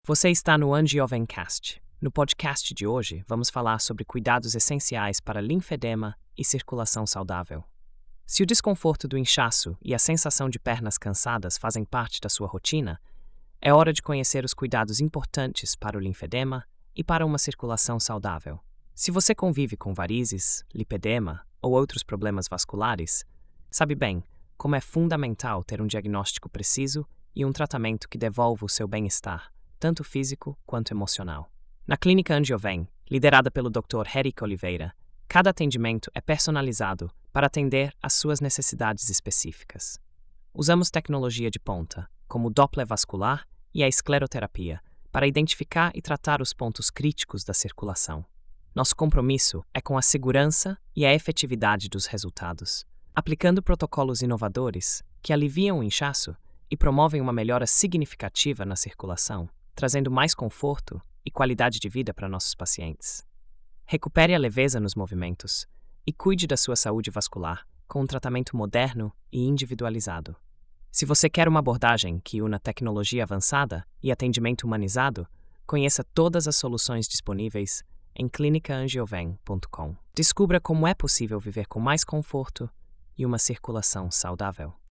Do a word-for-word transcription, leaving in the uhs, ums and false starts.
Você está no Angiovencast. No podcast de hoje, vamos falar sobre cuidados essenciais para linfedema e circulação saudável. Se o desconforto do inchaço e a sensação de pernas cansadas fazem parte da sua rotina, é hora de conhecer os cuidados importantes para o linfedema e para uma circulação saudável. Se você convive com varizes, lipedema ou outros problemas vasculares, sabe bem como é fundamental ter um diagnóstico preciso e um tratamento que devolva o seu bem-estar, tanto físico quanto emocional. Na Clínica Angioven, liderada pelo doutor Eric Oliveira, cada atendimento é personalizado para atender às suas necessidades específicas. Usamos tecnologia de ponta, como o Doppler vascular e a escleroterapia, para identificar e tratar os pontos críticos da circulação. Nosso compromisso é com a segurança e a efetividade dos resultados, aplicando protocolos inovadores que aliviam o inchaço e promovem uma melhora significativa na circulação, trazendo mais conforto e qualidade de vida para nossos pacientes. Recupere a leveza nos movimentos e cuide da sua saúde vascular com um tratamento moderno e individualizado. Se você quer uma abordagem que una tecnologia avançada e atendimento humanizado, conheça todas as soluções disponíveis em clinica angioven ponto com. Descubra como é possível viver com mais conforto e uma circulação saudável.